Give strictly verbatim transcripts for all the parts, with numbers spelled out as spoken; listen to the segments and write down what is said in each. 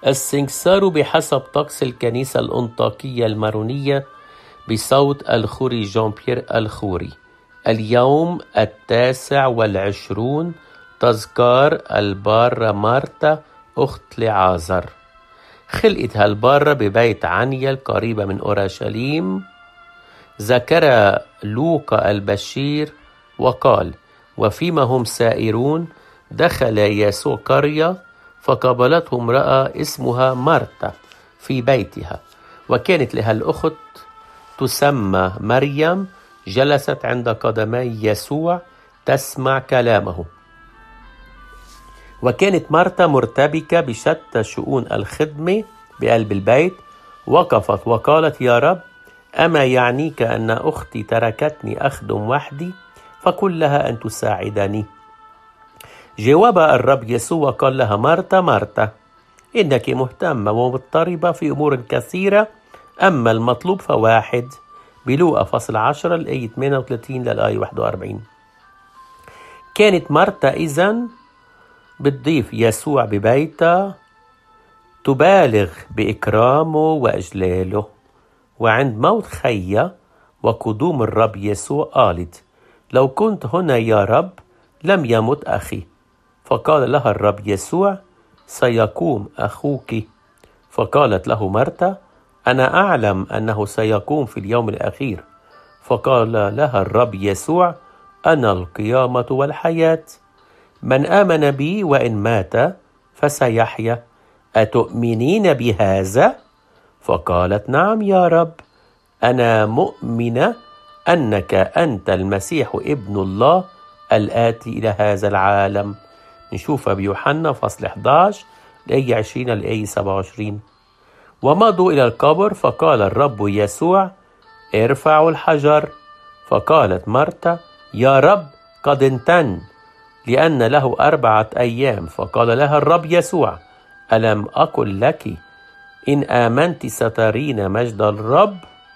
السنكسار بحسب طقس الكنيسة الأنطاكية المارونية بصوت الخوري جان بيير الخوري. اليوم التاسع والعشرون تذكار البارة مارتا أخت لعازر. خلقت هالبارة ببيت عنيل قريبة من أورشليم. ذكر لوقا البشير وقال: وفيما هم سائرون دخل يسوع قرية فقابلته امرأة اسمها مارتا في بيتها، وكانت لها الأخت تسمى مريم جلست عند قدمي يسوع تسمع كلامه. وكانت مارتا مرتبكة بشتى شؤون الخدمة بقلب البيت، وقفت وقالت: يا رب، أما يعنيك أن أختي تركتني أخدم وحدي؟ فقل لها أن تساعدني. جاوب الرب يسوع وقال لها: مارتا مارتا، إنك مهتمة ومضطربة في أمور كثيرة، أما المطلوب فواحد. بلوقا فصل عشرة الآية ثمانية وثلاثين للآية واحد وأربعين. كانت مارتا إذن بتضيف يسوع ببيتها، تبالغ بإكرامه وإجلاله. وعند موت خيّة وقدوم الرب يسوع قالت: لو كنت هنا يا رب لم يمت أخي. فقال لها الرب يسوع: سيقوم أخوك. فقالت له مارتا: أنا أعلم أنه سيقوم في اليوم الأخير. فقال لها الرب يسوع: أنا القيامة والحياة، من آمن بي وإن مات فسيحيا. أتؤمنين بهذا؟ فقالت: نعم يا رب، أنا مؤمنة أنك أنت المسيح ابن الله الآتي إلى هذا العالم. نشوفها بيوحنا فصل إحدى عشر الآية عشرين الآية سبعة وعشرين. ومضوا إلى القبر، فقال الرب يسوع: ارفعوا الحجر. فقالت مارتا: يا رب، قد انتن، لأن له أربعة أيام. فقال لها الرب يسوع: ألم أقل لك إن آمنت سترين مجد الرب؟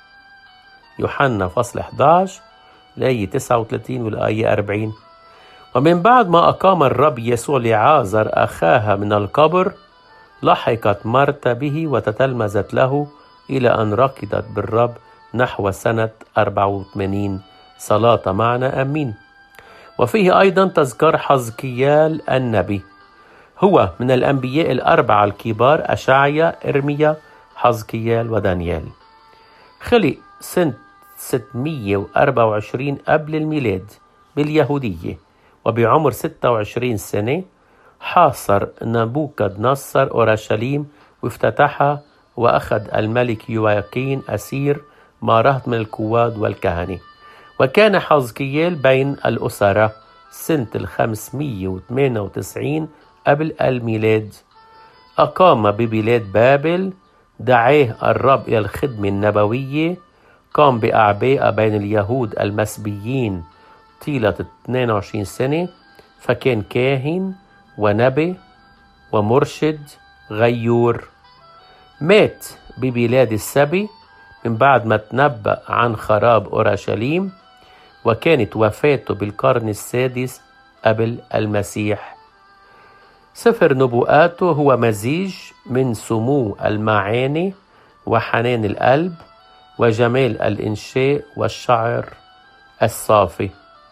يوحنا فصل إحدى عشر الآية تسعة وثلاثين والآية أربعين. ومن بعد ما أقام الرب يسوع لعازر أخاها من القبر، لحقت مارتا به وتتلمذت له إلى أن ركضت بالرب نحو سنة أربعة وثمانين. صلاة معنا أمين. وفيه أيضا تذكار حزقيال النبي، هو من الأنبياء الأربعة الكبار: أشعيا، إرميا، حزقيال ودانيال. خلق سنة ستمئة وأربعة وعشرين قبل الميلاد باليهودية، وبعمر ستة وعشرين سنة حاصر نبوكد نصر أورشليم وافتتحها، وأخذ الملك يواقين أسير مع رهط من القواد والكهنة. وكان حزقيال بين الأسرة سنة الخمسمئة وثمانية وتسعين قبل الميلاد. أقام ببلاد بابل، دعاه الرب إلى الخدمة النبوية، قام بأعباء بين اليهود المسبيين طيلة اثنين وعشرين سنة، فكان كاهن ونبي ومرشد غيور. مات ببلاد السبي من بعد ما تنبأ عن خراب أورشليم، وكانت وفاته بالقرن السادس قبل المسيح. سفر نبوءاته هو مزيج من سمو المعاني وحنان القلب وجمال الإنشاء والشعر الصافي.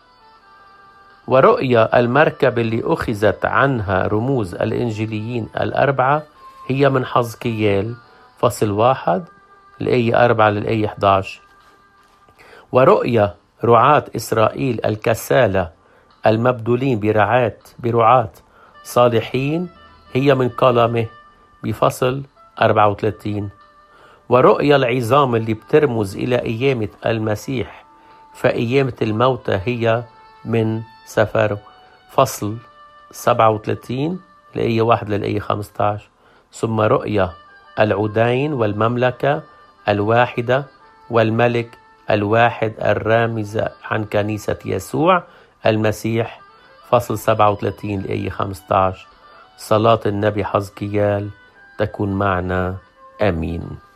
ورؤيا المركب اللي أخذت عنها رموز الإنجيليين الأربعة هي من حزقيال فصل واحد الآية أربعة للآية إحدى عشر. ورؤيا رعاة إسرائيل الكسالى المبدولين برعاة برعاة صالحين هي من قلمه بفصل أربعة وثلاثين. ورؤيا العظام اللي بترمز إلى قيامة المسيح فقيامة الموتى هي من سفر فصل سبعة وثلاثين الآية واحد للآية خمسة عشر. ثم رؤيا العودين والمملكة الواحدة والملك الواحد الرامز عن كنيسة يسوع المسيح فصل سبعة وثلاثين الآية خمسة عشر. صلاة النبي حزقيال تكون معنا آمين.